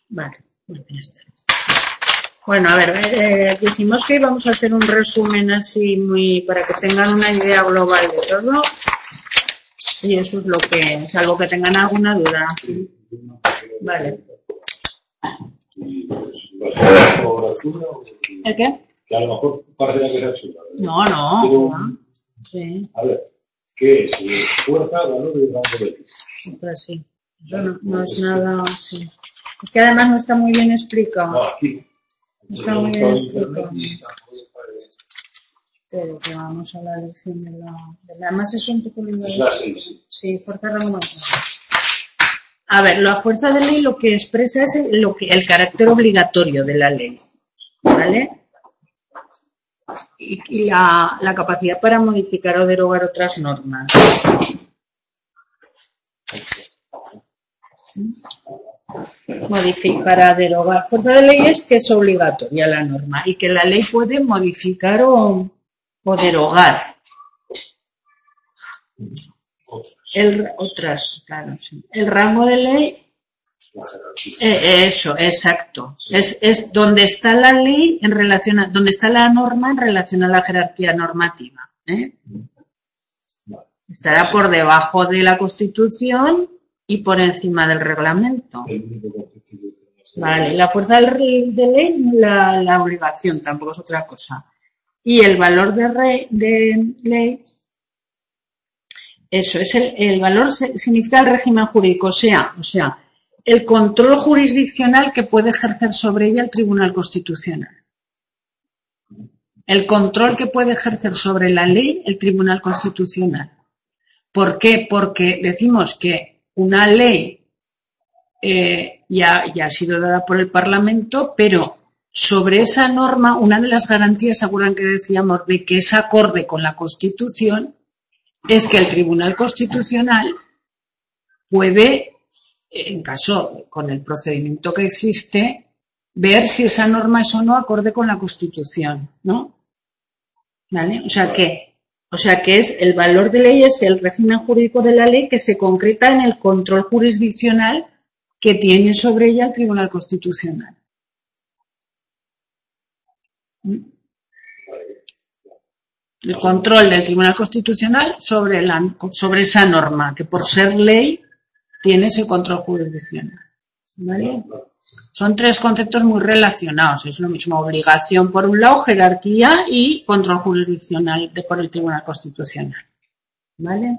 Vale, bueno, ya está. Bueno, a ver, decimos que vamos a hacer un resumen así muy para que tengan una idea global de todo. Y eso es lo que, salvo que tengan alguna duda. ¿Sí? Vale. ¿El qué? Que a lo mejor parecerá que sea chula. No. Sí. A ver, ¿qué es? Fuerza, valor y rango de ti. Ostras, sí. Eso no es nada así. Es que además no está muy bien explicado. No, aquí. No está muy bien explicado. Pero que vamos a la lección de la además es un poco lindo. Sí, fuerza, rango, a ver, la fuerza de ley lo que expresa es el carácter obligatorio de la ley, ¿vale? Y la capacidad para modificar o derogar otras normas. Para derogar. Fuerza de ley es que es obligatoria la norma y que la ley puede modificar o derogar. Claro, sí. El rango de ley, eso, exacto. Es donde está la ley en relación donde está la norma en relación a la jerarquía normativa. Estará por debajo de la Constitución y por encima del reglamento. Vale, la fuerza de ley, la obligación, tampoco es otra cosa. Y el valor de ley, eso es el valor significa el régimen jurídico, o sea, el control jurisdiccional que puede ejercer sobre ella el Tribunal Constitucional. El control que puede ejercer sobre la ley el Tribunal Constitucional. ¿Por qué? Porque decimos que una ley ya ha sido dada por el Parlamento, pero sobre esa norma, una de las garantías, ¿se acuerdan que decíamos de que es acorde con la Constitución? Es que el Tribunal Constitucional puede, en caso, con el procedimiento que existe, ver si esa norma es o no acorde con la Constitución, ¿no? ¿Vale? O sea que es el valor de ley es el régimen jurídico de la ley que se concreta en el control jurisdiccional que tiene sobre ella el Tribunal Constitucional. El control del Tribunal Constitucional sobre esa norma, que por ser ley tiene ese control jurisdiccional. ¿Vale? Son tres conceptos muy relacionados. Es lo mismo, obligación por un lado, jerarquía y control jurisdiccional por el Tribunal Constitucional. ¿Vale?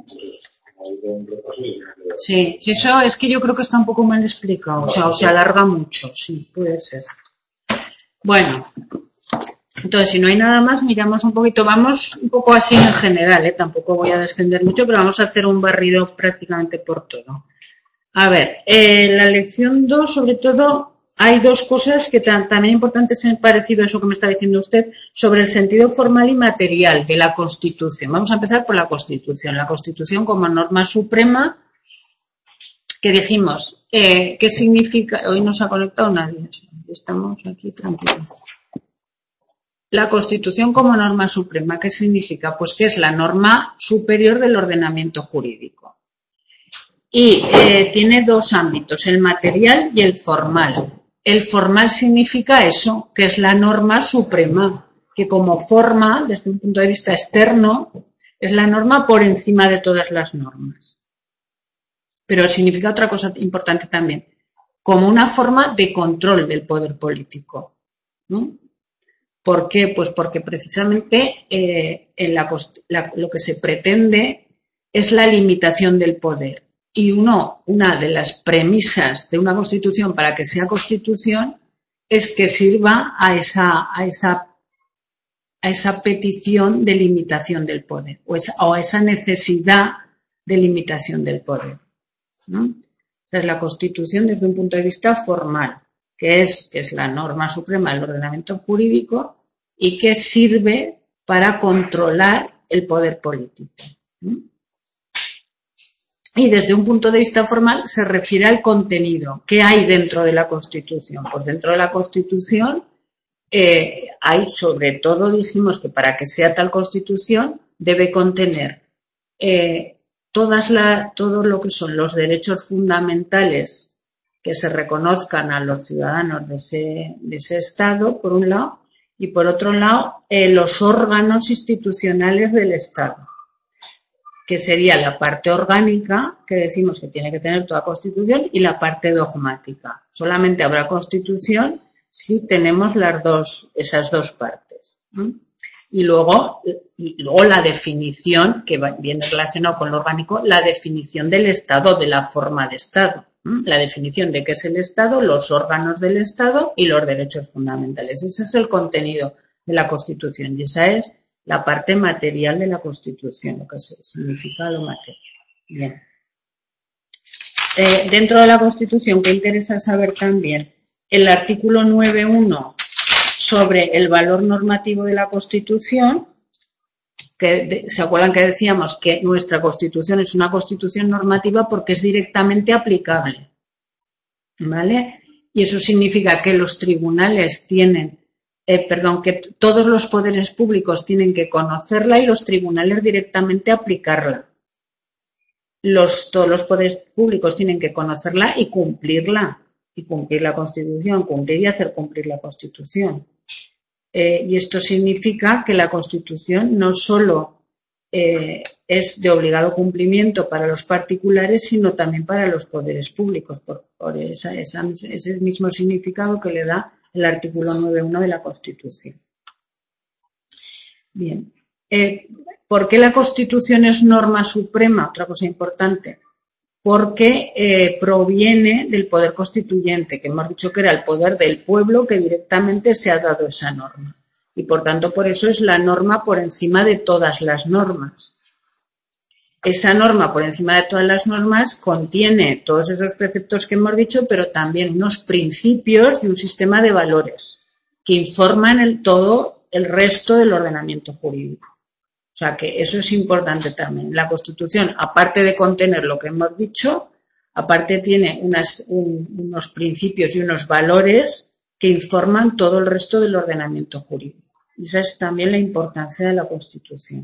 Sí, eso es que yo creo que está un poco mal explicado, o se alarga mucho, sí, puede ser. Bueno, entonces si no hay nada más, miramos un poquito, vamos un poco así en general, tampoco voy a descender mucho, pero vamos a hacer un barrido prácticamente por todo. A ver, la lección 2, sobre todo, hay dos cosas que también importantes en parecido a eso que me está diciendo usted, sobre el sentido formal y material de la Constitución. Vamos a empezar por la Constitución. La Constitución como norma suprema, que dijimos, ¿qué significa? Hoy no se ha conectado nadie, estamos aquí tranquilos. La Constitución como norma suprema, ¿qué significa? Pues que es la norma superior del ordenamiento jurídico. Y tiene dos ámbitos, el material y el formal. El formal significa eso, que es la norma suprema, que como forma, desde un punto de vista externo, es la norma por encima de todas las normas. Pero significa otra cosa importante también, como una forma de control del poder político, ¿no? ¿Por qué? Pues porque precisamente lo que se pretende es la limitación del poder. Y una de las premisas de una Constitución para que sea Constitución es que sirva a esa petición de limitación del poder o a esa necesidad de limitación del poder, ¿no? Entonces, la Constitución desde un punto de vista formal, que es la norma suprema del ordenamiento jurídico y que sirve para controlar el poder político, ¿no? Y desde un punto de vista formal se refiere al contenido. ¿Qué hay dentro de la Constitución? Pues dentro de la Constitución hay, sobre todo, dijimos que para que sea tal Constitución debe contener todo lo que son los derechos fundamentales que se reconozcan a los ciudadanos de ese Estado, por un lado, y por otro lado, los órganos institucionales del Estado, que sería la parte orgánica, que decimos que tiene que tener toda Constitución, y la parte dogmática. Solamente habrá Constitución si tenemos esas dos partes. Y luego la definición, que viene relacionado con lo orgánico, la definición del Estado, de la forma de Estado. La definición de qué es el Estado, los órganos del Estado y los derechos fundamentales. Ese es el contenido de la Constitución y esa es la parte material de la Constitución, lo que significa lo material. Bien. Dentro de la Constitución, ¿qué interesa saber también? El artículo 9.1 sobre el valor normativo de la Constitución, que ¿se acuerdan que decíamos que nuestra Constitución es una Constitución normativa porque es directamente aplicable? ¿Vale? Y eso significa que los tribunales que todos los poderes públicos tienen que conocerla y los tribunales directamente aplicarla. Todos los poderes públicos tienen que conocerla y cumplirla. Y cumplir la Constitución, cumplir y hacer cumplir la Constitución. Y esto significa que la Constitución no solo es de obligado cumplimiento para los particulares, sino también para los poderes públicos, por ese mismo significado que le da el artículo 9.1 de la Constitución. Bien. ¿Por qué la Constitución es norma suprema? Otra cosa importante. Porque proviene del poder constituyente, que hemos dicho que era el poder del pueblo que directamente se ha dado esa norma. Y por tanto, por eso es la norma por encima de todas las normas. Esa norma por encima de todas las normas contiene todos esos preceptos que hemos dicho, pero también unos principios y un sistema de valores que informan todo el resto del ordenamiento jurídico. O sea que eso es importante también. La Constitución, aparte de contener lo que hemos dicho, aparte tiene unos principios y unos valores que informan todo el resto del ordenamiento jurídico. Esa es también la importancia de la Constitución.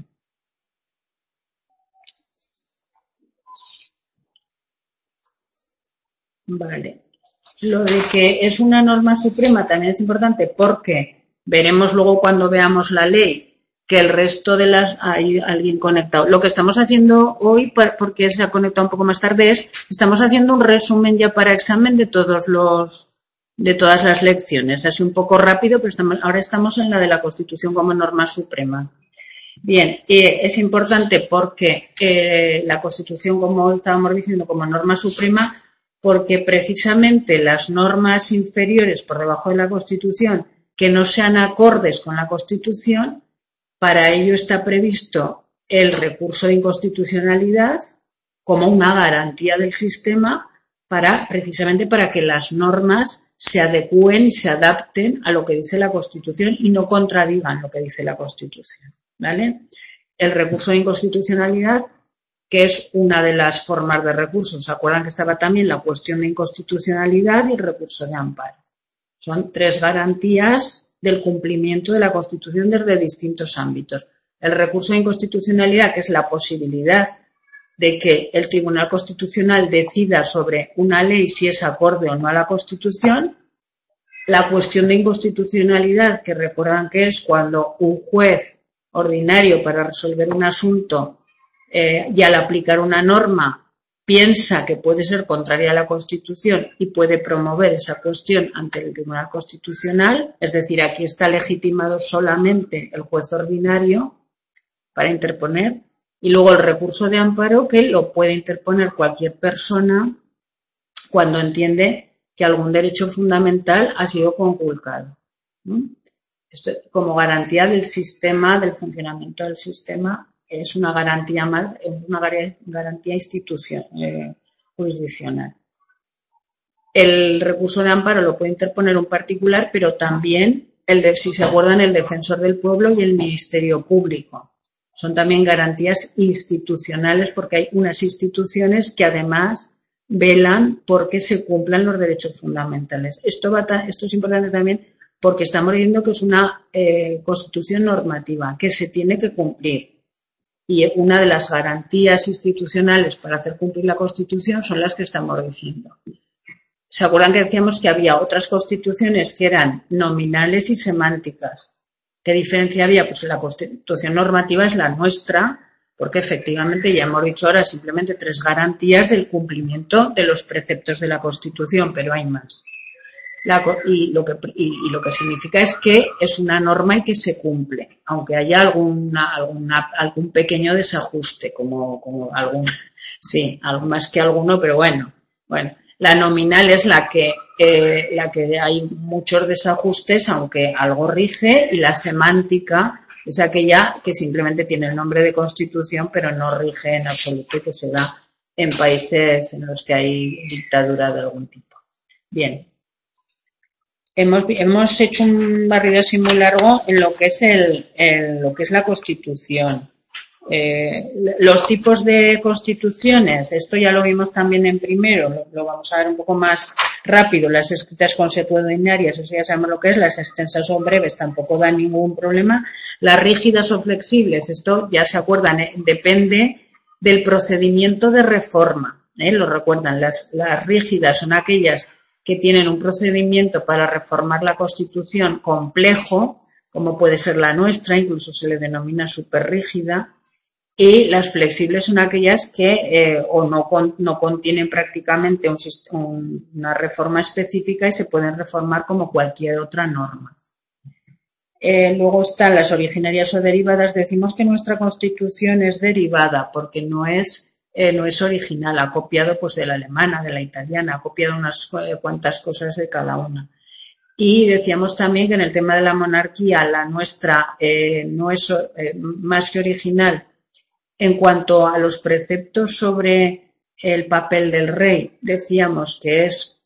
Vale. Lo de que es una norma suprema también es importante porque veremos luego cuando veamos la ley que el resto de hay alguien conectado. Lo que estamos haciendo hoy, porque se ha conectado un poco más tarde, estamos haciendo un resumen ya para examen de todas las lecciones. Así un poco rápido, pero ahora estamos en la de la Constitución como norma suprema. Bien, es importante porque la Constitución, como estábamos diciendo, como norma suprema, porque precisamente las normas inferiores por debajo de la Constitución que no sean acordes con la Constitución, para ello está previsto el recurso de inconstitucionalidad como una garantía del sistema precisamente para que las normas se adecúen y se adapten a lo que dice la Constitución y no contradigan lo que dice la Constitución, ¿vale? El recurso de inconstitucionalidad, que es una de las formas de recursos. ¿Se acuerdan que estaba también la cuestión de inconstitucionalidad y el recurso de amparo? Son tres garantías del cumplimiento de la Constitución desde distintos ámbitos. El recurso de inconstitucionalidad, que es la posibilidad de que el Tribunal Constitucional decida sobre una ley si es acorde o no a la Constitución. La cuestión de inconstitucionalidad, que recuerdan que es cuando un juez ordinario para resolver un asunto y al aplicar una norma piensa que puede ser contraria a la Constitución y puede promover esa cuestión ante el Tribunal Constitucional, es decir, aquí está legitimado solamente el juez ordinario para interponer, y luego el recurso de amparo que lo puede interponer cualquier persona cuando entiende que algún derecho fundamental ha sido conculcado. Esto como garantía del sistema, del funcionamiento del sistema, es una garantía más, es una garantía jurisdiccional. El recurso de amparo lo puede interponer un particular, pero también si se acuerdan, el defensor del pueblo y el Ministerio Público. Son también garantías institucionales porque hay unas instituciones que además velan porque se cumplan los derechos fundamentales. Esto es importante también porque estamos diciendo que es una Constitución normativa que se tiene que cumplir. Y una de las garantías institucionales para hacer cumplir la Constitución son las que estamos diciendo. ¿Se acuerdan que decíamos que había otras constituciones que eran nominales y semánticas? ¿Qué diferencia había? Pues la constitución normativa es la nuestra, porque efectivamente ya hemos dicho ahora simplemente 3 garantías del cumplimiento de los preceptos de la Constitución, pero hay más. Y lo que significa es que es una norma y que se cumple, aunque haya algún pequeño desajuste, como algún, sí, algo más que alguno, pero bueno, la nominal es la que hay muchos desajustes, aunque algo rige, y la semántica es aquella que simplemente tiene el nombre de Constitución, pero no rige en absoluto y que se da en países en los que hay dictadura de algún tipo. Bien. Hemos hecho un barrido así muy largo en lo que es la Constitución. Los tipos de constituciones, esto ya lo vimos también en primero, lo vamos a ver un poco más rápido. Las escritas consuetudinarias, eso ya sabemos lo que es, las extensas o breves tampoco dan ningún problema. Las rígidas o flexibles, esto ya se acuerdan, depende del procedimiento de reforma, lo recuerdan. Las rígidas son aquellas que tienen un procedimiento para reformar la Constitución complejo, como puede ser la nuestra, incluso se le denomina superrígida, y las flexibles son aquellas que no contienen prácticamente una reforma específica y se pueden reformar como cualquier otra norma. Luego están las originarias o derivadas. Decimos que nuestra Constitución es derivada porque no es original, ha copiado pues de la alemana, de la italiana, ha copiado unas cuantas cosas de cada una. Y decíamos también que en el tema de la monarquía, la nuestra no es más que original en cuanto a los preceptos sobre el papel del rey. Decíamos que es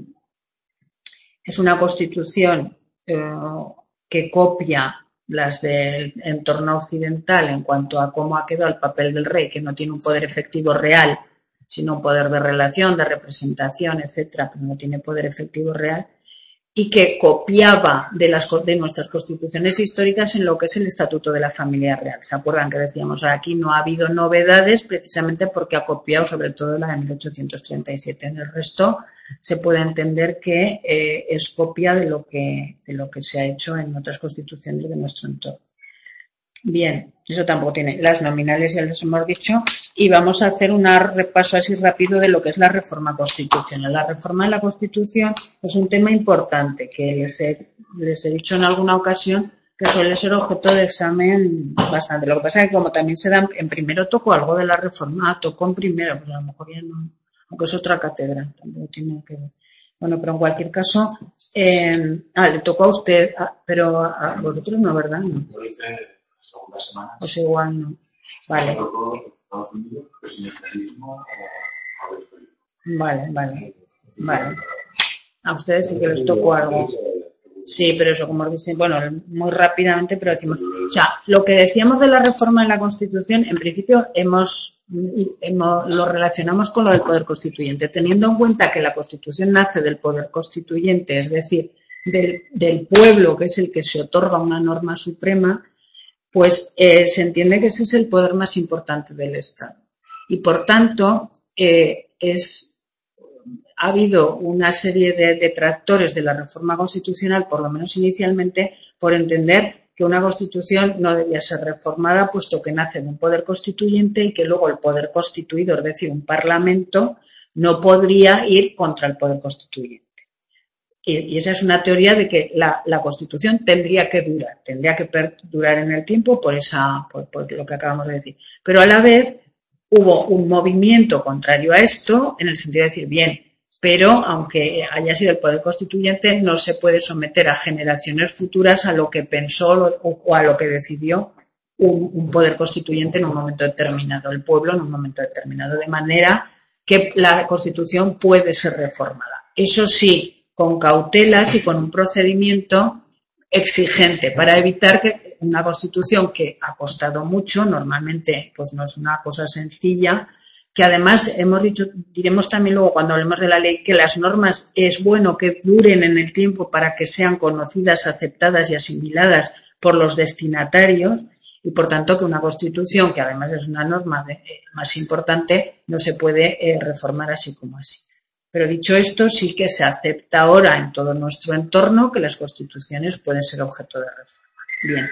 una constitución que copia las del entorno occidental en cuanto a cómo ha quedado el papel del rey, que no tiene un poder efectivo real, sino un poder de relación, de representación, etcétera, pero no tiene poder efectivo real, y que copiaba de nuestras constituciones históricas en lo que es el Estatuto de la Familia Real. ¿Se acuerdan que decíamos? Aquí no ha habido novedades precisamente porque ha copiado sobre todo la de 1837. En el resto se puede entender que es copia de lo que se ha hecho en otras constituciones de nuestro entorno. Bien, eso tampoco tiene. Las nominales ya les hemos dicho, y vamos a hacer un repaso así rápido de lo que es la reforma constitucional. La reforma de la Constitución es un tema importante que les he dicho en alguna ocasión que suele ser objeto de examen bastante. Lo que pasa es que como también se da en primero, tocó algo de la reforma, tocó en primero, pues a lo mejor ya no, aunque es otra cátedra, tampoco tiene que ver. Bueno, pero en cualquier caso, le tocó a usted, pero a vosotros no, ¿verdad? No. Segunda semana. Pues igual no. Vale. Estados Unidos, presidencialismo Vale. A ustedes sí que les tocó algo. Sí, pero eso, como dicen, bueno, muy rápidamente, pero decimos, o sea, lo que decíamos de la reforma de la Constitución, en principio lo relacionamos con lo del poder constituyente, teniendo en cuenta que la Constitución nace del poder constituyente, es decir, del pueblo, que es el que se otorga una norma suprema, pues se entiende que ese es el poder más importante del Estado. Y por tanto, ha habido una serie de detractores de la reforma constitucional, por lo menos inicialmente, por entender que una constitución no debía ser reformada, puesto que nace de un poder constituyente y que luego el poder constituido, es decir, un parlamento, no podría ir contra el poder constituyente. Y esa es una teoría de que la Constitución tendría que perdurar en el tiempo por lo que acabamos de decir. Pero a la vez hubo un movimiento contrario a esto, en el sentido de decir, bien, pero aunque haya sido el poder constituyente, no se puede someter a generaciones futuras a lo que pensó o a lo que decidió un poder constituyente en un momento determinado, el pueblo en un momento determinado, de manera que la Constitución puede ser reformada. Eso sí, con cautelas y con un procedimiento exigente para evitar que una Constitución que ha costado mucho, normalmente pues no es una cosa sencilla, que además diremos también luego cuando hablemos de la ley que las normas es bueno que duren en el tiempo para que sean conocidas, aceptadas y asimiladas por los destinatarios y por tanto que una Constitución, que además es una norma más importante, no se puede reformar así como así. Pero dicho esto, sí que se acepta ahora en todo nuestro entorno que las constituciones pueden ser objeto de reforma.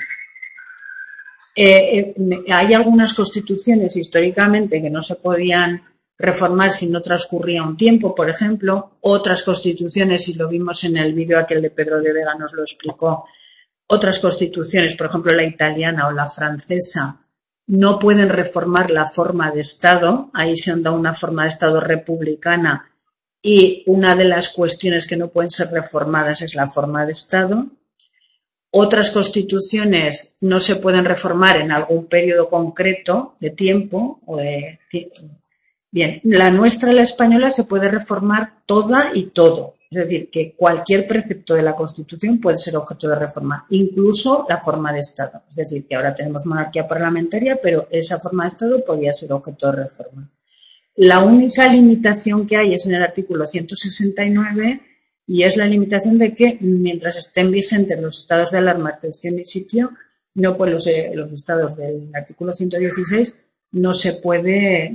Bien. Hay algunas constituciones históricamente que no se podían reformar si no transcurría un tiempo, por ejemplo. Otras constituciones, y lo vimos en el vídeo aquel de Pedro de Vega, nos lo explicó, otras constituciones, por ejemplo la italiana o la francesa, no pueden reformar la forma de Estado. Ahí se han dado una forma de Estado republicana y una de las cuestiones que no pueden ser reformadas es la forma de Estado. Otras constituciones no se pueden reformar en algún periodo concreto de tiempo. Bien, la nuestra, la española, se puede reformar toda y todo. Es decir, que cualquier precepto de la Constitución puede ser objeto de reforma, incluso la forma de Estado. Es decir, que ahora tenemos monarquía parlamentaria, pero esa forma de Estado podía ser objeto de reforma. La única limitación que hay es en el artículo 169 y es la limitación de que mientras estén vigentes los estados de alarma, excepción y sitio, no pues los estados del artículo 116 no se puede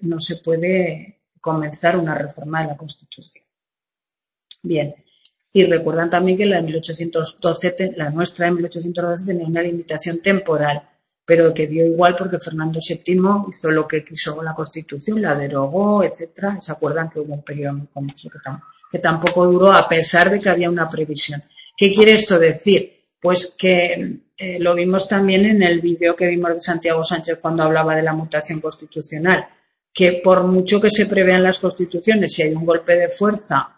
comenzar una reforma de la Constitución. Bien, y recuerdan también que la de 1812, la nuestra de 1812 tenía una limitación temporal, pero que dio igual porque Fernando VII hizo lo que quiso con la Constitución, la derogó, etcétera. ¿Se acuerdan que hubo un periodo muy confuso que tampoco duró a pesar de que había una previsión? ¿Qué quiere esto decir? Pues que lo vimos también en el vídeo que vimos de Santiago Sánchez cuando hablaba de la mutación constitucional, que por mucho que se prevean las constituciones, si hay un golpe de fuerza,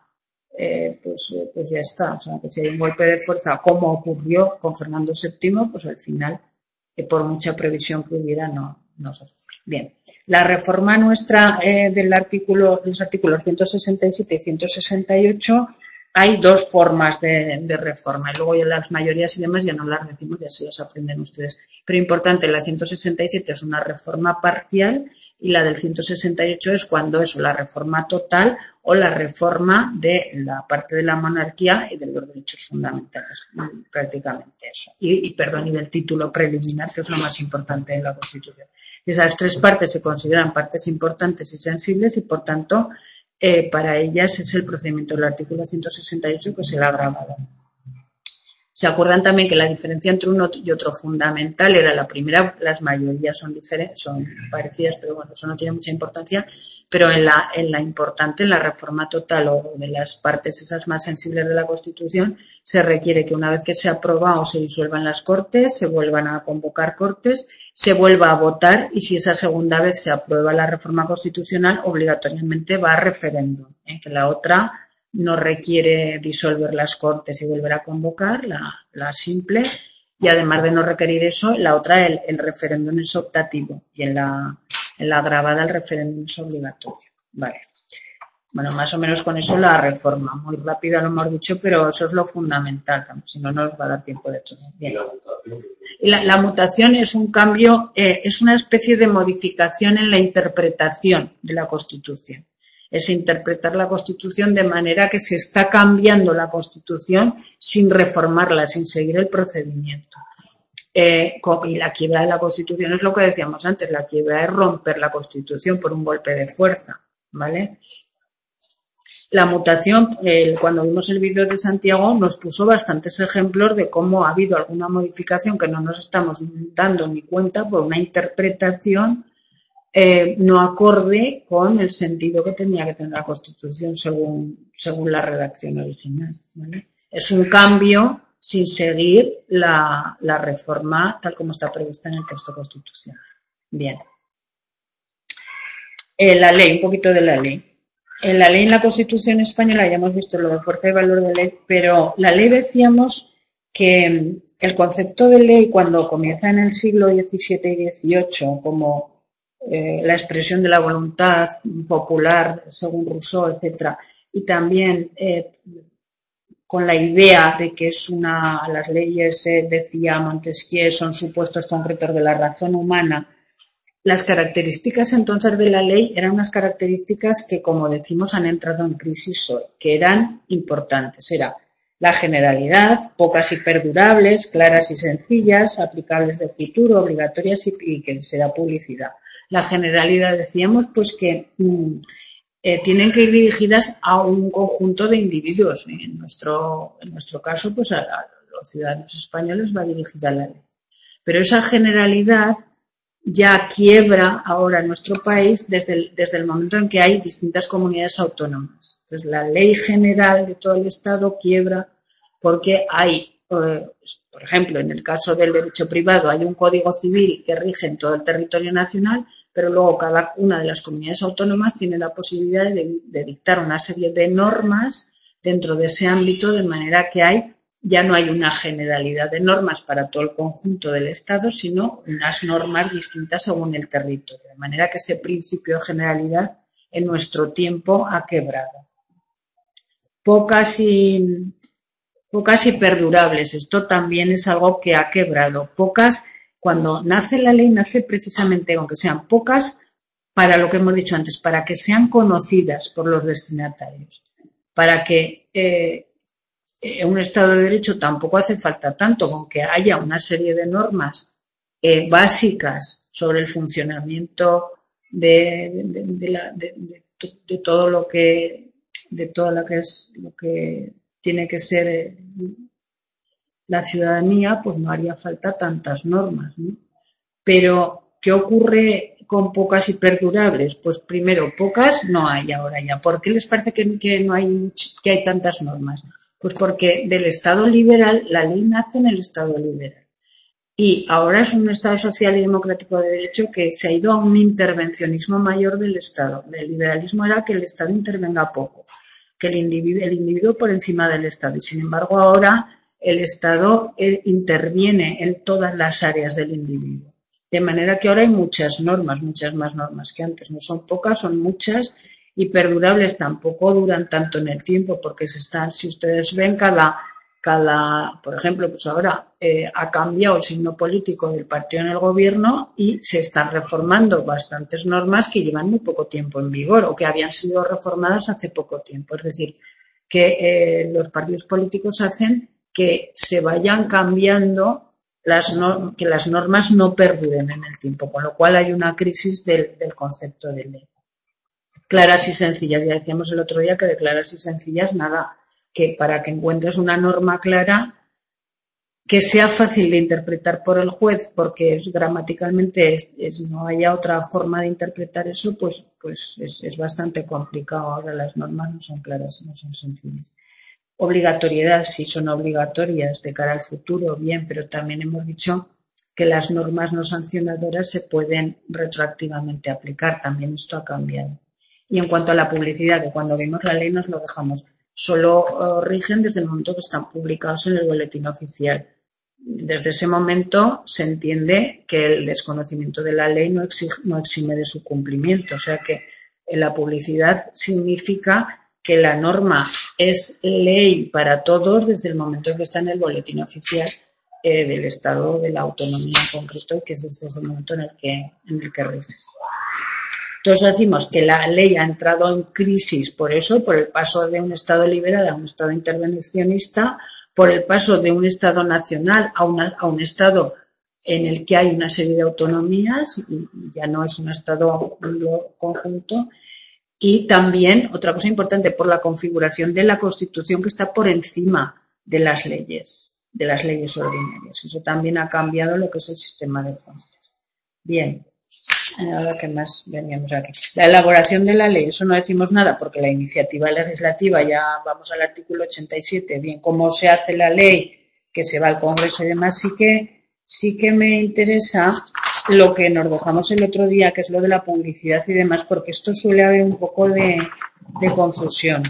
pues ya está. O sea, que si hay un golpe de fuerza, como ocurrió con Fernando VII, pues al final, por mucha previsión que hubiera, no se cumple. Bien, la reforma nuestra los artículos 167 y 168, hay dos formas de reforma. Y luego ya las mayorías y demás ya no las decimos, ya se las aprenden ustedes. Pero importante, la 167 es una reforma parcial y la del 168 es cuando es la reforma total o la reforma de la parte de la monarquía y de los derechos fundamentales, prácticamente eso. Y del título preliminar, que es lo más importante de la Constitución. Esas tres partes se consideran partes importantes y sensibles y, por tanto, para ellas es el procedimiento del artículo 168 que es el agravado. ¿Se acuerdan también que la diferencia entre uno y otro fundamental era la primera? Las mayorías son parecidas, pero bueno, eso no tiene mucha importancia. Pero en la importante, en la reforma total o de las partes esas más sensibles de la Constitución, se requiere que una vez que se aprueba o se disuelvan las Cortes, se vuelvan a convocar Cortes, se vuelva a votar y si esa segunda vez se aprueba la reforma constitucional, obligatoriamente va a referéndum, que la otra no requiere disolver las Cortes y volver a convocar, la simple, y además de no requerir eso, la otra, el referéndum es optativo y en la agravada el referéndum es obligatorio. Vale. Bueno, más o menos con eso la reforma. Muy rápida lo hemos dicho, pero eso es lo fundamental, si no, no nos va a dar tiempo de todo. Bien. La mutación es un cambio, es una especie de modificación en la interpretación de la Constitución. Es interpretar la Constitución de manera que se está cambiando la Constitución sin reformarla, sin seguir el procedimiento. Y la quiebra de la Constitución es lo que decíamos antes, la quiebra es romper la Constitución por un golpe de fuerza, ¿vale? La mutación, cuando vimos el vídeo de Santiago, nos puso bastantes ejemplos de cómo ha habido alguna modificación que no nos estamos dando ni cuenta por una interpretación no acorde con el sentido que tenía que tener la Constitución según la redacción original, ¿vale? Es un cambio sin seguir la reforma tal como está prevista en el texto constitucional. Bien. La ley, un poquito de la ley. En la ley, en la Constitución española, ya hemos visto lo de fuerza y valor de ley, pero la ley decíamos que el concepto de ley cuando comienza en el siglo XVII y XVIII como la expresión de la voluntad popular según Rousseau, etcétera, y también con la idea de que las leyes, decía Montesquieu, son supuestos concretos de la razón humana. Las características entonces de la ley eran unas características que, como decimos, han entrado en crisis hoy, que eran importantes. Era la generalidad, pocas y perdurables, claras y sencillas, aplicables de futuro, obligatorias y que será publicidad. La generalidad decíamos pues que tienen que ir dirigidas a un conjunto de individuos. En nuestro caso, pues a los ciudadanos españoles va dirigida la ley. Pero esa generalidad ya quiebra ahora en nuestro país desde el momento en que hay distintas comunidades autónomas. Entonces, la ley general de todo el Estado quiebra porque hay, por ejemplo, en el caso del derecho privado, hay un código civil que rige en todo el territorio nacional, pero luego cada una de las comunidades autónomas tiene la posibilidad de dictar una serie de normas dentro de ese ámbito, de manera que ya no hay una generalidad de normas para todo el conjunto del Estado, sino unas normas distintas según el territorio. De manera que ese principio de generalidad en nuestro tiempo ha quebrado. Pocas y perdurables. Esto también es algo que ha quebrado. Pocas, cuando nace la ley, nace precisamente, aunque sean pocas, para lo que hemos dicho antes, para que sean conocidas por los destinatarios. Para que un Estado de Derecho tampoco hace falta tanto, con que haya una serie de normas básicas sobre el funcionamiento de todo lo que tiene que ser la ciudadanía, pues no haría falta tantas normas, ¿no? Pero, ¿qué ocurre con pocas y perdurables? Pues primero, pocas no hay ahora ya. ¿Por qué les parece que no hay, que hay tantas normas? Pues porque del Estado liberal, la ley nace en el Estado liberal. Y ahora es un Estado social y democrático de derecho que se ha ido a un intervencionismo mayor del Estado. El liberalismo era que el Estado intervenga poco, que el individuo por encima del Estado. Y sin embargo ahora el Estado interviene en todas las áreas del individuo. De manera que ahora hay muchas más normas que antes. No son pocas, son muchas. Y perdurables tampoco duran tanto en el tiempo, porque si ustedes ven por ejemplo, pues ahora ha cambiado el signo político del partido en el gobierno y se están reformando bastantes normas que llevan muy poco tiempo en vigor o que habían sido reformadas hace poco tiempo. Es decir, que los partidos políticos hacen que se vayan cambiando, que las normas no perduren en el tiempo, con lo cual hay una crisis del concepto de ley. Claras y sencillas. Ya decíamos el otro día que de claras y sencillas nada, que para que encuentres una norma clara que sea fácil de interpretar por el juez, porque gramaticalmente no haya otra forma de interpretar eso, pues es bastante complicado. Ahora las normas no son claras, no son sencillas. Obligatoriedad, sí son obligatorias de cara al futuro, bien, pero también hemos dicho que las normas no sancionadoras se pueden retroactivamente aplicar. También esto ha cambiado. Y en cuanto a la publicidad, que cuando vimos la ley nos lo dejamos, solo rigen desde el momento que están publicados en el boletín oficial. Desde ese momento se entiende que el desconocimiento de la ley no exime de su cumplimiento. O sea que la publicidad significa que la norma es ley para todos desde el momento en que está en el boletín oficial del Estado, de la autonomía en concreto, que es desde el momento en el que rige. Entonces decimos que la ley ha entrado en crisis por eso, por el paso de un Estado liberal a un Estado intervencionista, por el paso de un Estado nacional a un Estado en el que hay una serie de autonomías y ya no es un Estado conjunto. Y también, otra cosa importante, por la configuración de la Constitución que está por encima de las leyes ordinarias. Eso también ha cambiado lo que es el sistema de jueces. Bien. Ahora, ¿qué más veníamos aquí? La elaboración de la ley, eso no decimos nada porque la iniciativa legislativa, ya vamos al artículo 87, bien, cómo se hace la ley, que se va al Congreso y demás, sí que me interesa lo que nos dejamos el otro día, que es lo de la publicidad y demás, porque esto suele haber un poco de confusión.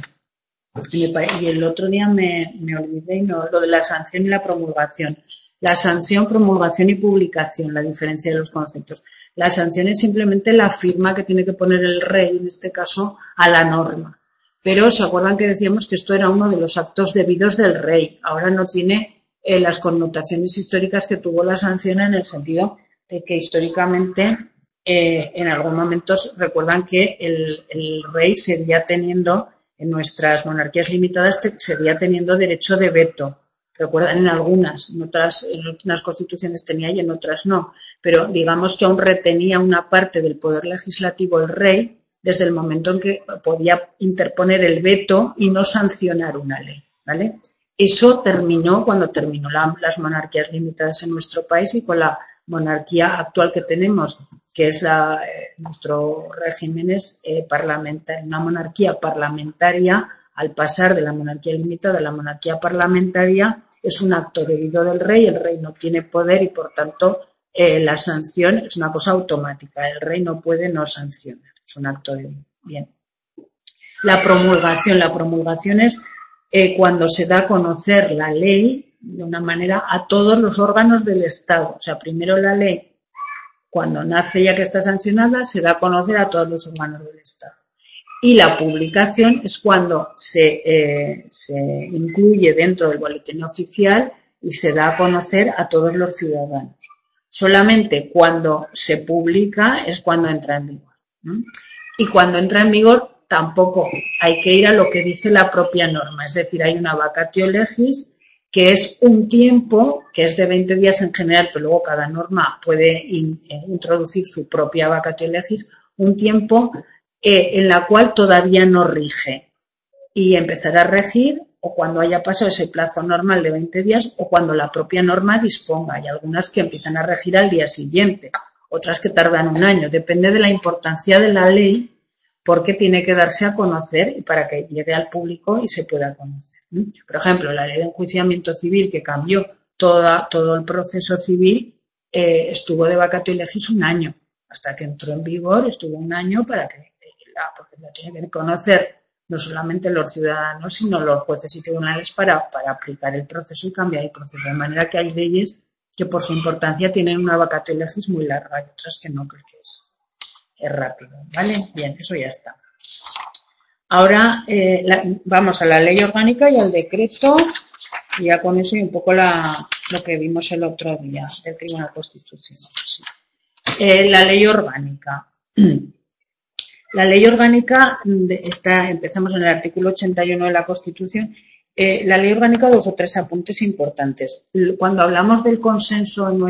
Y el otro día me olvidé, lo de la sanción y la promulgación. La sanción, promulgación y publicación, la diferencia de los conceptos. La sanción es simplemente la firma que tiene que poner el rey, en este caso, a la norma. Pero ¿se acuerdan que decíamos que esto era uno de los actos debidos del rey? Ahora no tiene las connotaciones históricas que tuvo la sanción, en el sentido de que históricamente en algún momento recuerdan que el rey seguía teniendo, en nuestras monarquías limitadas, seguía teniendo derecho de veto. Recuerdan, en algunas constituciones tenía y en otras no, pero digamos que aún retenía una parte del poder legislativo el rey, desde el momento en que podía interponer el veto y no sancionar una ley, ¿vale? Eso terminó cuando terminó las monarquías limitadas en nuestro país y con la monarquía actual que tenemos, que es nuestro régimen es parlamentario, una monarquía parlamentaria. Al pasar de la monarquía limitada a la monarquía parlamentaria es un acto debido del rey, el rey no tiene poder y por tanto la sanción es una cosa automática, el rey no puede no sancionar, es un acto debido. Bien. La promulgación es cuando se da a conocer la ley de una manera a todos los órganos del Estado, o sea, primero la ley, cuando nace ya que está sancionada, se da a conocer a todos los órganos del Estado. Y la publicación es cuando se incluye dentro del boletín oficial y se da a conocer a todos los ciudadanos. Solamente cuando se publica es cuando entra en vigor, ¿no? Y cuando entra en vigor tampoco hay que ir a lo que dice la propia norma. Es decir, hay una vacatio legis que es un tiempo, que es de 20 días en general, pero luego cada norma puede introducir su propia vacatio legis, un tiempo en la cual todavía no rige y empezará a regir o cuando haya pasado ese plazo normal de 20 días o cuando la propia norma disponga. Hay algunas que empiezan a regir al día siguiente, otras que tardan un año. Depende de la importancia de la ley porque tiene que darse a conocer y para que llegue al público y se pueda conocer. Por ejemplo, la ley de enjuiciamiento civil que cambió todo el proceso civil estuvo de vacatio legis un año. Hasta que entró en vigor estuvo un año porque la tienen que conocer no solamente los ciudadanos, sino los jueces y tribunales para aplicar el proceso y cambiar el proceso. De manera que hay leyes que por su importancia tienen una vacatio legis muy larga y otras que no, creo que es rápido, ¿vale? Bien, eso ya está. Ahora vamos a la ley orgánica y al decreto, y ya con eso y un poco lo que vimos el otro día del Tribunal Constitucional. Sí. La ley orgánica. La ley orgánica empezamos en el artículo 81 de la Constitución. La ley orgánica, 2 o 3 apuntes importantes. Cuando hablamos del consenso en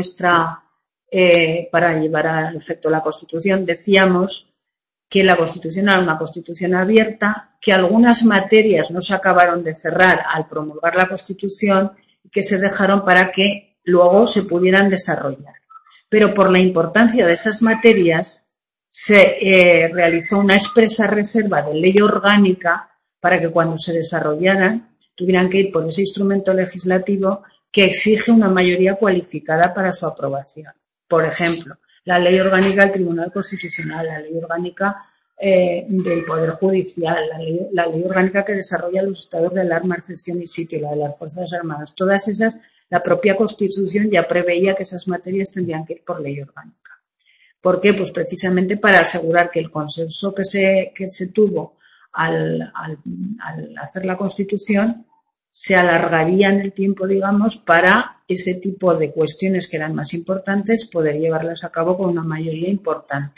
para llevar a efecto la Constitución, decíamos que la Constitución era una Constitución abierta, que algunas materias no se acabaron de cerrar al promulgar la Constitución y que se dejaron para que luego se pudieran desarrollar. Pero por la importancia de esas materias se realizó una expresa reserva de ley orgánica para que cuando se desarrollaran tuvieran que ir por ese instrumento legislativo que exige una mayoría cualificada para su aprobación. Por ejemplo, la ley orgánica del Tribunal Constitucional, la ley orgánica del Poder Judicial, la ley orgánica que desarrolla los estados de alarma, excepción y sitio, la de las Fuerzas Armadas. Todas esas, la propia Constitución ya preveía que esas materias tendrían que ir por ley orgánica. ¿Por qué? Pues precisamente para asegurar que el consenso que se tuvo al hacer la Constitución se alargaría en el tiempo, digamos, para ese tipo de cuestiones que eran más importantes, poder llevarlas a cabo con una mayoría importante.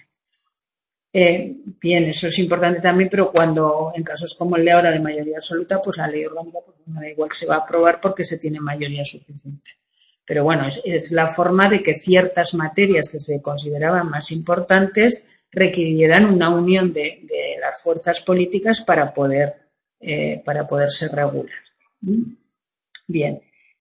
Bien, eso es importante también, pero cuando en casos como el de ahora de mayoría absoluta, pues la ley orgánica pues no da igual, se va a aprobar porque se tiene mayoría suficiente. Pero bueno, es la forma de que ciertas materias que se consideraban más importantes requirieran una unión de las fuerzas políticas para poderse regular. Bien,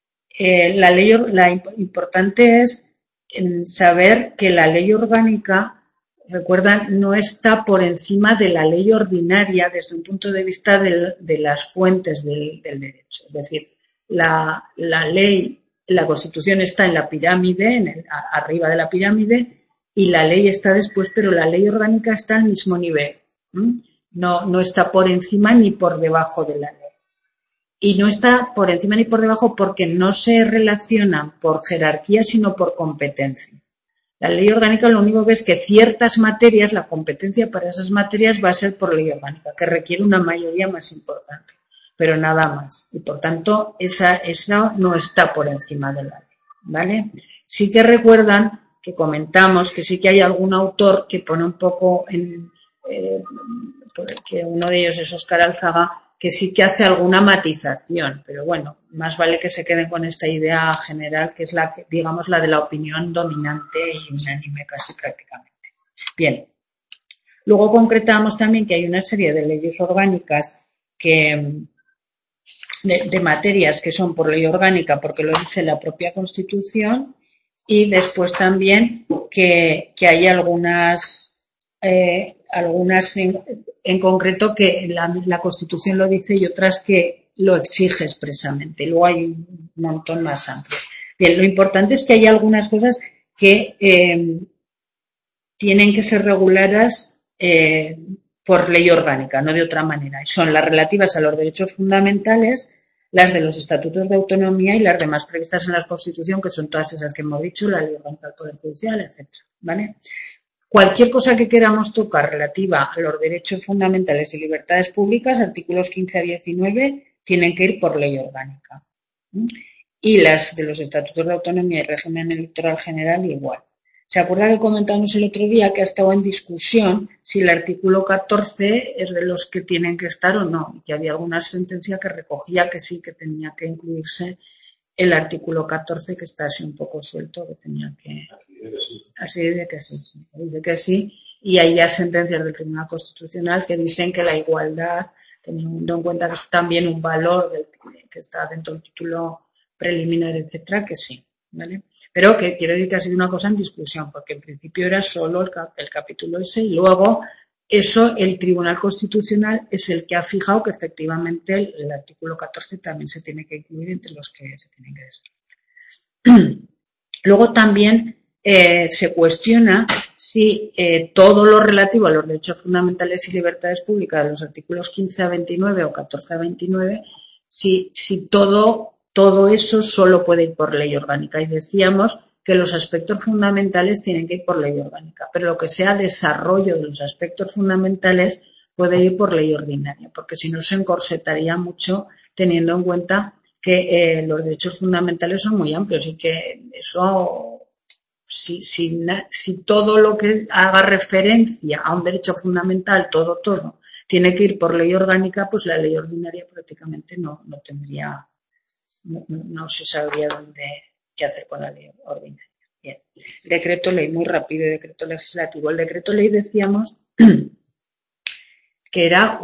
la importante es saber que la ley orgánica, recuerdan, no está por encima de la ley ordinaria desde un punto de vista de las fuentes del derecho. Es decir, la Constitución está en la pirámide, arriba de la pirámide, y la ley está después, pero la ley orgánica está al mismo nivel. No está por encima ni por debajo de la ley. Y no está por encima ni por debajo porque no se relacionan por jerarquía, sino por competencia. La ley orgánica lo único que es que ciertas materias, la competencia para esas materias va a ser por ley orgánica, que requiere una mayoría más importante, pero nada más. Y por tanto, esa no está por encima de la ley, ¿vale? Sí que recuerdan que comentamos que sí que hay algún autor que pone un poco que uno de ellos es Óscar Alzaga, que sí que hace alguna matización, pero bueno, más vale que se queden con esta idea general que es la de la opinión dominante y unánime casi prácticamente. Bien, Luego concretamos también que hay una serie de leyes orgánicas de materias que son por ley orgánica porque lo dice la propia Constitución, y después también que hay algunas en concreto que la Constitución lo dice y otras que lo exige expresamente. Luego hay un montón más amplios. Bien, lo importante es que hay algunas cosas que tienen que ser reguladas por ley orgánica, no de otra manera. Y son las relativas a los derechos fundamentales, las de los estatutos de autonomía y las demás previstas en la Constitución, que son todas esas que hemos dicho, la ley orgánica del Poder Judicial, etcétera, ¿vale? Cualquier cosa que queramos tocar relativa a los derechos fundamentales y libertades públicas, artículos 15 a 19, tienen que ir por ley orgánica. Y las de los estatutos de autonomía y régimen electoral general igual. ¿Se acuerda que comentamos el otro día que ha estado en discusión si el artículo 14 es de los que tienen que estar o no? Y que había alguna sentencia que recogía que sí, que tenía que incluirse el artículo 14, que está así un poco suelto, que tenía que... Así de que sí, sí, de que sí. Y hay ya sentencias del Tribunal Constitucional que dicen que la igualdad, teniendo en cuenta que es también un valor que está dentro del título preliminar, etcétera, que sí, ¿vale? Pero que quiero decir que ha sido una cosa en discusión, porque en principio era solo el capítulo ese y luego eso el Tribunal Constitucional es el que ha fijado que efectivamente el artículo 14 también se tiene que incluir entre los que se tienen que destruir. Luego también se cuestiona si todo lo relativo a los derechos fundamentales y libertades públicas de los artículos 15 a 29 o 14 a 29, si todo eso solo puede ir por ley orgánica. Y decíamos que los aspectos fundamentales tienen que ir por ley orgánica, pero lo que sea desarrollo de los aspectos fundamentales puede ir por ley ordinaria, porque si no se encorsetaría mucho teniendo en cuenta que los derechos fundamentales son muy amplios y que eso, si todo lo que haga referencia a un derecho fundamental, todo, tiene que ir por ley orgánica, pues la ley ordinaria prácticamente no tendría, no se sabría qué hacer con la ley ordinaria. Bien. Decreto ley, muy rápido, decreto legislativo. El decreto ley decíamos que era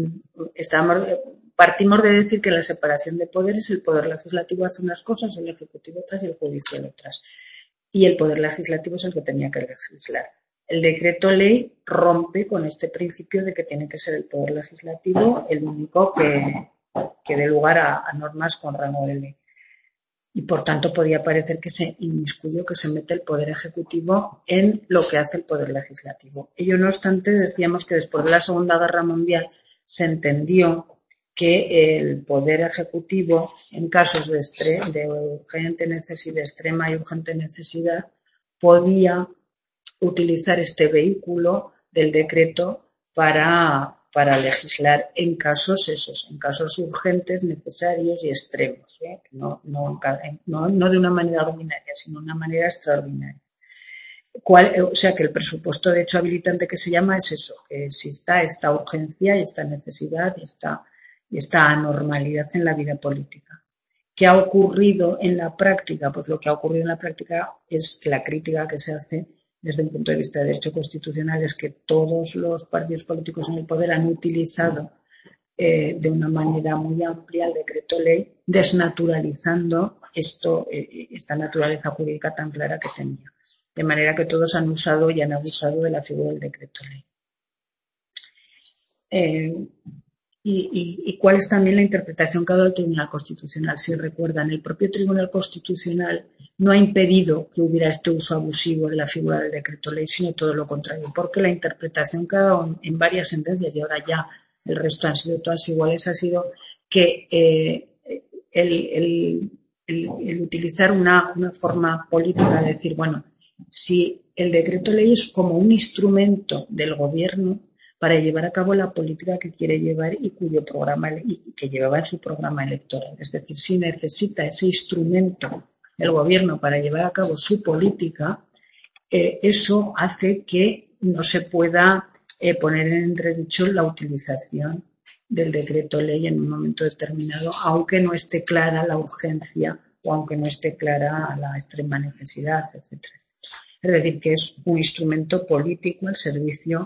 partimos de decir que la separación de poderes, el poder legislativo hace unas cosas, el ejecutivo otras y el judicial otras. Y el poder legislativo es el que tenía que legislar. El decreto ley rompe con este principio de que tiene que ser el poder legislativo el único que dé lugar a normas con rango de ley. Y por tanto podía parecer que se inmiscuyó, que se mete el poder ejecutivo en lo que hace el poder legislativo. Ello no obstante decíamos que después de la Segunda Guerra Mundial se entendió que el poder ejecutivo en casos de urgente necesidad, de extrema y urgente necesidad, podía utilizar este vehículo del decreto para legislar en casos urgentes, necesarios y extremos, no de una manera ordinaria, sino de una manera extraordinaria. O sea que el presupuesto de hecho habilitante que se llama es eso, que exista esta urgencia y esta necesidad y esta anormalidad en la vida política. ¿Qué ha ocurrido en la práctica? Pues lo que ha ocurrido en la práctica es que la crítica que se hace desde un punto de vista de derecho constitucional es que todos los partidos políticos en el poder han utilizado de una manera muy amplia el decreto ley, desnaturalizando esta naturaleza jurídica tan clara que tenía. De manera que todos han usado y han abusado de la figura del decreto ley. Y cuál es también la interpretación que ha dado el Tribunal Constitucional. Si recuerdan, el propio Tribunal Constitucional no ha impedido que hubiera este uso abusivo de la figura del decreto ley, sino todo lo contrario, porque la interpretación que ha dado en varias sentencias, y ahora ya el resto han sido todas iguales, ha sido que el utilizar una forma política de decir, bueno, si el decreto ley es como un instrumento del gobierno para llevar a cabo la política que quiere llevar y que llevaba en su programa electoral. Es decir, si necesita ese instrumento el gobierno para llevar a cabo su política, eso hace que no se pueda poner en entredicho la utilización del decreto ley en un momento determinado, aunque no esté clara la urgencia o aunque no esté clara la extrema necesidad, etcétera. Es decir, que es un instrumento político al servicio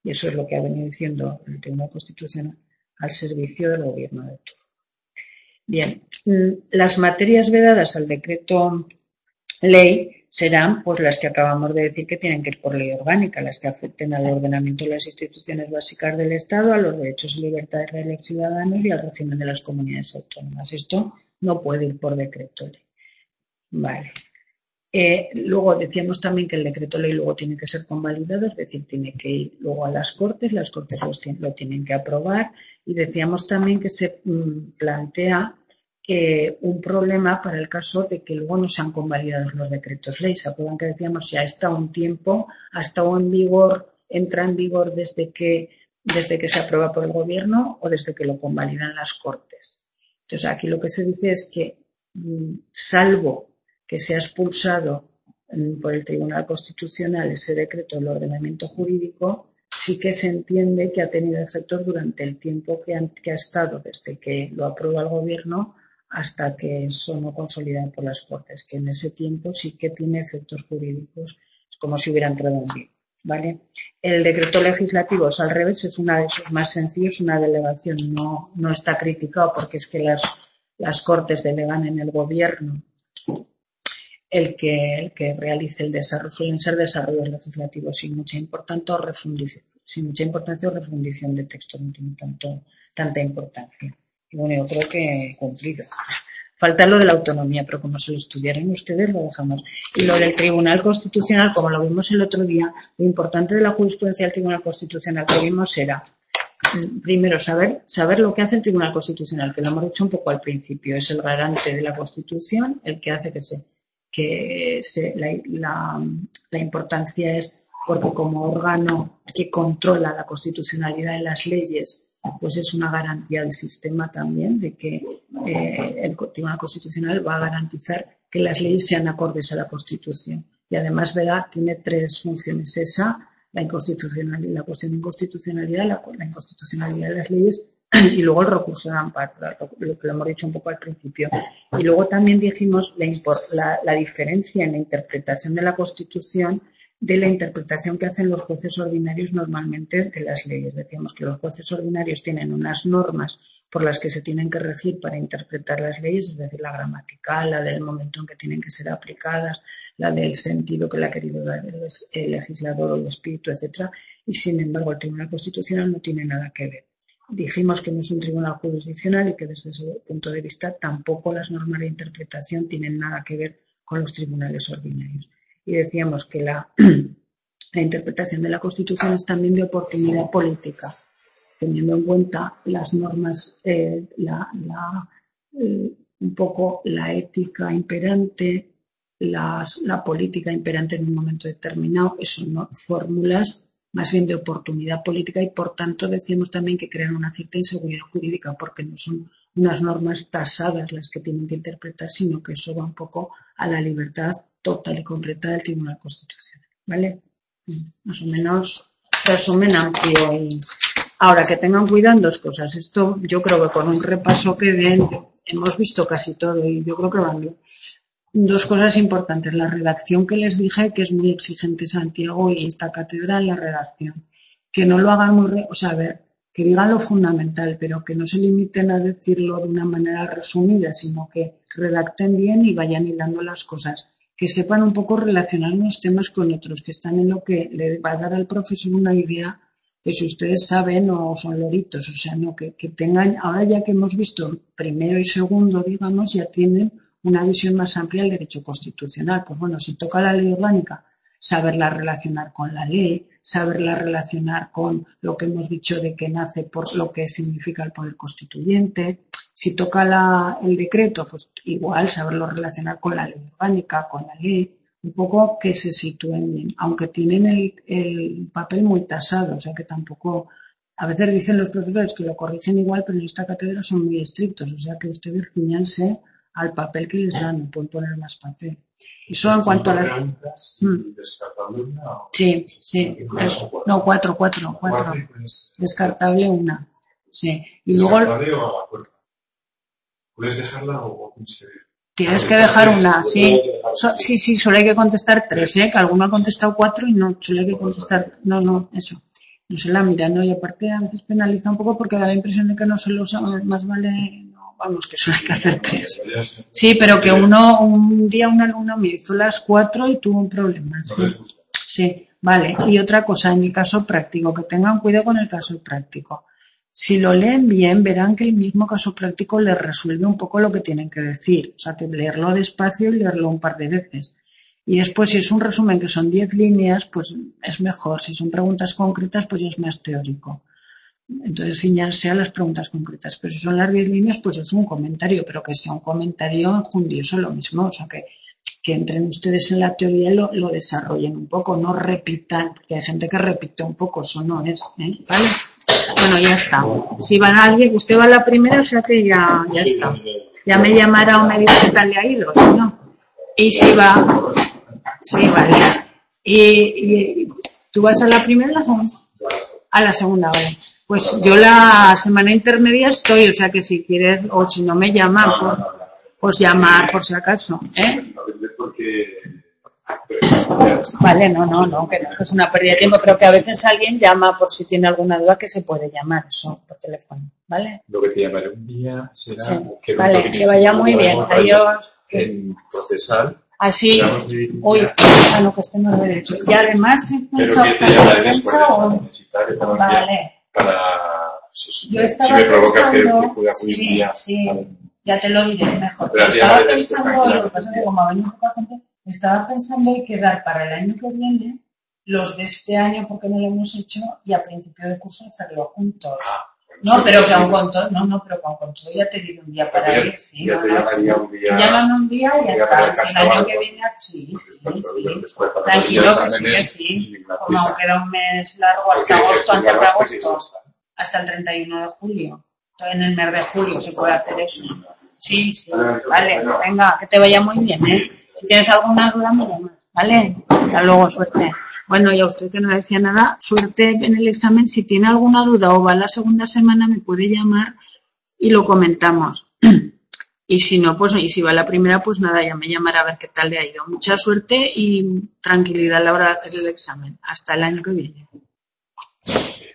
y eso es lo que ha venido diciendo el Tribunal Constitucional, al servicio del gobierno de turno. Bien, las materias vedadas al decreto ley serán pues las que acabamos de decir que tienen que ir por ley orgánica, las que afecten al ordenamiento de las instituciones básicas del Estado, a los derechos y libertades de los ciudadanos y al régimen de las comunidades autónomas. Esto no puede ir por decreto ley. Vale. Luego decíamos también que el decreto ley luego tiene que ser convalidado, es decir, tiene que ir luego a las Cortes lo tienen que aprobar, y decíamos también que se plantea un problema para el caso de que luego no sean convalidados los decretos ley. ¿Se acuerdan que decíamos si ha estado un tiempo, ha estado en vigor, entra en vigor desde que se aprueba por el gobierno o desde que lo convalidan las Cortes? Entonces aquí lo que se dice es que salvo que sea expulsado por el Tribunal Constitucional ese decreto del ordenamiento jurídico, sí que se entiende que ha tenido efectos durante el tiempo que ha estado desde que lo aprueba el gobierno hasta que sonó consolidado por las Cortes, que en ese tiempo sí que tiene efectos jurídicos, es como si hubiera entrado en vigor, ¿vale? El decreto legislativo es al revés, es una de esos más sencillos, una delegación, no está criticado porque es que las Cortes delegan en el gobierno el que realice el desarrollo, suelen ser desarrollos legislativos sin mucha importancia o refundición de textos, no tiene tanta importancia. Y bueno, yo creo que he cumplido. Falta lo de la autonomía, pero como se lo estudiaron ustedes, lo dejamos. Y lo del Tribunal Constitucional, como lo vimos el otro día, lo importante de la jurisprudencia del Tribunal Constitucional que vimos era, primero, saber lo que hace el Tribunal Constitucional, que lo hemos dicho un poco al principio, es el garante de la Constitución, el que hace la importancia es porque como órgano que controla la constitucionalidad de las leyes, pues es una garantía del sistema también de que el Tribunal Constitucional va a garantizar que las leyes sean acordes a la Constitución. Y además, tiene tres funciones: la inconstitucionalidad, la cuestión de inconstitucionalidad, la inconstitucionalidad de las leyes y luego el recurso de amparo, lo que lo hemos dicho un poco al principio. Y luego también dijimos la diferencia en la interpretación de la Constitución de la interpretación que hacen los jueces ordinarios normalmente de las leyes. Decíamos que los jueces ordinarios tienen unas normas por las que se tienen que regir para interpretar las leyes, es decir, la gramatical, la del momento en que tienen que ser aplicadas, la del sentido que le ha querido dar el legislador o el espíritu, etcétera. Y sin embargo, el Tribunal Constitucional no tiene nada que ver. Dijimos que no es un tribunal jurisdiccional y que desde ese punto de vista tampoco las normas de interpretación tienen nada que ver con los tribunales ordinarios. Y decíamos que la interpretación de la Constitución es también de oportunidad política, teniendo en cuenta las normas, un poco la ética imperante, la política imperante en un momento determinado, son fórmulas más bien de oportunidad política y por tanto decíamos también que crean una cierta inseguridad jurídica porque no son unas normas tasadas las que tienen que interpretar, sino que eso va un poco a la libertad total y completa del Tribunal Constitucional, ¿vale? Más o menos resumen amplio. Y ahora que tengan cuidado en dos cosas. Esto yo creo que con un repaso que den hemos visto casi todo y yo creo que van bien. Dos cosas importantes. La redacción que les dije, que es muy exigente Santiago y esta cátedra en la redacción. Que no lo hagan que digan lo fundamental, pero que no se limiten a decirlo de una manera resumida, sino que redacten bien y vayan hilando las cosas. Que sepan un poco relacionar unos temas con otros, que están en lo que le va a dar al profesor una idea de si ustedes saben o son loritos. O sea, no que tengan, ahora ya que hemos visto primero y segundo, digamos, ya tienen una visión más amplia del derecho constitucional. Pues bueno, si toca la ley orgánica, saberla relacionar con la ley, saberla relacionar con lo que hemos dicho de que nace por lo que significa el poder constituyente. Si toca el decreto, pues igual saberlo relacionar con la ley orgánica, con la ley, un poco que se sitúen bien, aunque tienen el papel muy tasado, o sea que tampoco, a veces dicen los profesores que lo corrigen igual, pero en esta cátedra son muy estrictos, o sea que ustedes ciñanse al papel que les dan, no pueden poner más papel. Y solo en cuanto a las... Sí. Cuatro. Descartable una. Sí. Y luego... ¿Puedes dejarla o tienes que...? Tienes que dejar una, sí. Sí, solo hay que contestar 3, que alguno ha contestado 4 y no, solo hay que contestar... No, eso. no se la mira, ¿no? Y aparte a veces penaliza un poco porque da la impresión de que no se lo sabe, más vale, no, vamos, que solo hay que hacer 3. Sí, pero que un día un alumno me hizo las 4 y tuvo un problema. Sí, sí, vale. Y otra cosa, en el caso práctico, que tengan cuidado con el caso práctico. Si lo leen bien, verán que el mismo caso práctico les resuelve un poco lo que tienen que decir. O sea, que leerlo despacio y leerlo un par de veces. Y después, si es un resumen que son 10 líneas, pues es mejor. Si son preguntas concretas, pues ya es más teórico. Entonces, ciñarse a las preguntas concretas. Pero si son las 10 líneas, pues es un comentario, pero que sea un comentario enjundioso, lo mismo. O sea, que entren ustedes en la teoría y lo desarrollen un poco, no repitan, porque hay gente que repite un poco, eso no es, ¿eh? ¿Vale? Bueno, ya está. Si van a alguien, usted va a la primera, o sea que ya está. Ya me llamará o me dice qué tal le ha ido, ¿no? Y si va, sí, vale. Y ¿tú vas a la primera o a la segunda? A la segunda, vale. Pues yo la semana intermedia estoy, o sea que si quieres, o si no me llaman, pues llamar por si acaso, ¿eh? Vale, no, que es una pérdida de tiempo, pero que a veces alguien llama por si tiene alguna duda, que se puede llamar eso por teléfono, ¿vale? Lo que te llamaré un día será sí. Vale, que vaya muy bien, adiós. En procesal. Así, uy, bueno, que este no lo he dicho. Y además, pero que te llamaré después vale. Para yo estaba si me provocas pensando, que pueda acudir un día. Sí, ya te lo diré mejor. Pero estaba pensando, lo que pasa es que como ha venido poca gente, estaba pensando en quedar para el año que viene los de este año porque no lo hemos hecho y a principio del curso hacerlo juntos. No, pero que aún con todo, pero que aún con todo ya te digo un día para ir, sí. Ya te llamaría un día. Llaman un día y ya está. Si el año que viene, sí. Tranquilo que sí. Como aún queda un mes largo hasta agosto, antes de agosto, hasta el 31 de julio. En el mes de julio se puede hacer eso. Sí, vale, venga, que te vaya muy bien, ¿eh? Si tienes alguna duda me llamas, ¿vale? Hasta luego, suerte. Bueno, y a usted que no decía nada, suerte en el examen. Si tiene alguna duda o va la segunda semana me puede llamar y lo comentamos. Y si no, pues, y si va la primera, pues nada, ya me llamará a ver qué tal le ha ido. Mucha suerte y tranquilidad a la hora de hacer el examen. Hasta el año que viene.